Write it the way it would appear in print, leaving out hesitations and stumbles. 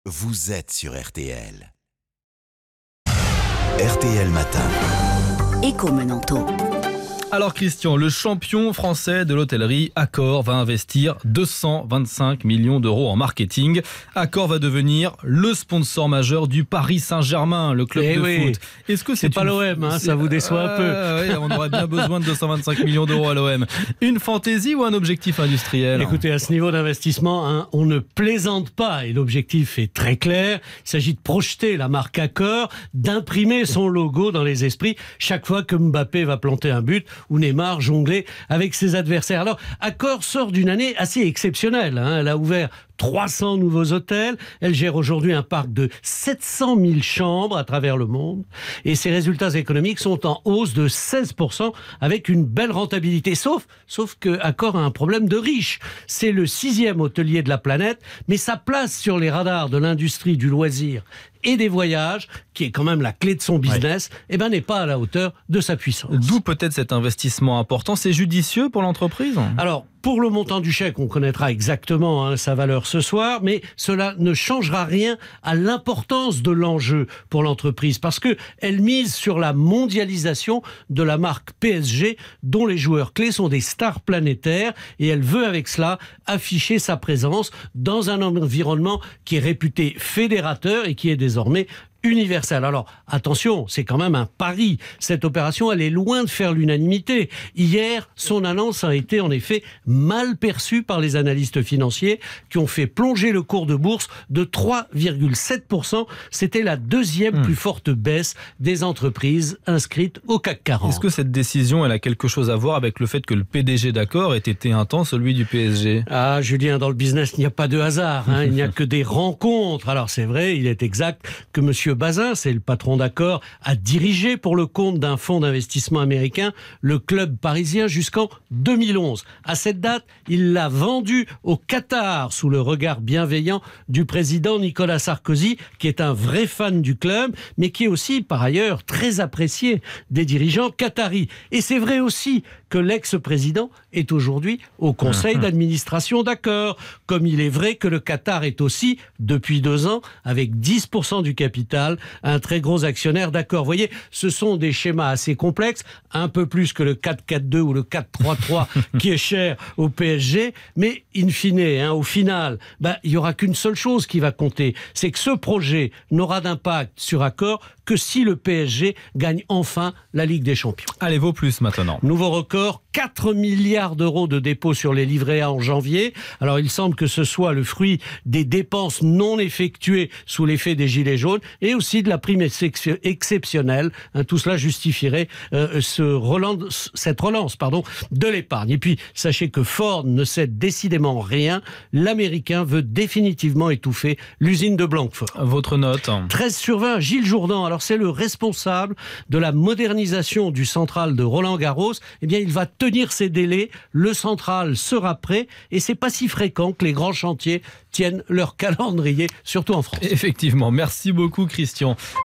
vous êtes sur RTL. RTL Matin. Éco-Menanto. Alors Christian, le champion français de l'hôtellerie, Accor, va investir 225 millions d'euros en marketing. Accor va devenir le sponsor majeur du Paris Saint-Germain, le club de foot. Est-ce que c'est pas l'OM, ça vous déçoit un peu. Oui, on aurait bien besoin de 225 millions d'euros à l'OM. Une fantaisie ou un objectif industriel ? Écoutez, à ce niveau d'investissement, on ne plaisante pas et l'objectif est très clair. Il s'agit de projeter la marque Accor, d'imprimer son logo dans les esprits chaque fois que Mbappé va planter un but ou Neymar jongler avec ses adversaires. Alors, Accor sort d'une année assez exceptionnelle. Elle a ouvert 300 nouveaux hôtels. Elle gère aujourd'hui un parc de 700 000 chambres à travers le monde. Et ses résultats économiques sont en hausse de 16% avec une belle rentabilité. Sauf que Accor a un problème de riche. C'est le 6e hôtelier de la planète, mais sa place sur les radars de l'industrie du loisir et des voyages, qui est quand même la clé de son business, n'est pas à la hauteur de sa puissance. D'où peut-être cet investissement important. C'est judicieux pour l'entreprise ? Alors, pour le montant du chèque, on connaîtra exactement sa valeur ce soir, mais cela ne changera rien à l'importance de l'enjeu pour l'entreprise, parce qu'elle mise sur la mondialisation de la marque PSG, dont les joueurs clés sont des stars planétaires, et elle veut avec cela afficher sa présence dans un environnement qui est réputé fédérateur et qui est désormais universel. Alors, attention, c'est quand même un pari. Cette opération, elle est loin de faire l'unanimité. Hier, son annonce a été en effet mal perçue par les analystes financiers qui ont fait plonger le cours de bourse de 3,7%. C'était la deuxième plus forte baisse des entreprises inscrites au CAC 40. Est-ce que cette décision, elle a quelque chose à voir avec le fait que le PDG d'Accor ait été un temps celui du PSG ? Ah, Julien, dans le business, il n'y a pas de hasard. Il n'y a que des rencontres. Alors, c'est vrai, il est exact que Monsieur Bazin, c'est le patron d'Accor, a dirigé pour le compte d'un fonds d'investissement américain le club parisien jusqu'en 2011. À cette date, il l'a vendu au Qatar sous le regard bienveillant du président Nicolas Sarkozy, qui est un vrai fan du club, mais qui est aussi, par ailleurs, très apprécié des dirigeants qataris. Et c'est vrai aussi que l'ex-président est aujourd'hui au conseil d'administration d'Accor, comme il est vrai que le Qatar est aussi, depuis 2 ans, avec 10% du capital, un très gros actionnaire d'Accor. Vous voyez, ce sont des schémas assez complexes, un peu plus que le 4-4-2 ou le 4-3-3 qui est cher au PSG, mais in fine, au final, il n'y aura qu'une seule chose qui va compter, c'est que ce projet n'aura d'impact sur Accor que si le PSG gagne enfin la Ligue des Champions. Allez, vos plus maintenant. Nouveau record, 4 milliards d'euros de dépôts sur les livrets A en janvier. Alors il semble que ce soit le fruit des dépenses non effectuées sous l'effet des gilets jaunes et aussi de la prime exceptionnelle. Tout cela justifierait cette relance de l'épargne. Et puis sachez que Ford ne cède décidément rien. L'Américain veut définitivement étouffer l'usine de Blanquefort. Votre note ? 13/20, Gilles Jourdan. Alors c'est le responsable de la modernisation du central de Roland-Garros. Il va tenir ses délais, le central sera prêt et c'est pas si fréquent que les grands chantiers tiennent leur calendrier, surtout en France. Effectivement, merci beaucoup Christian.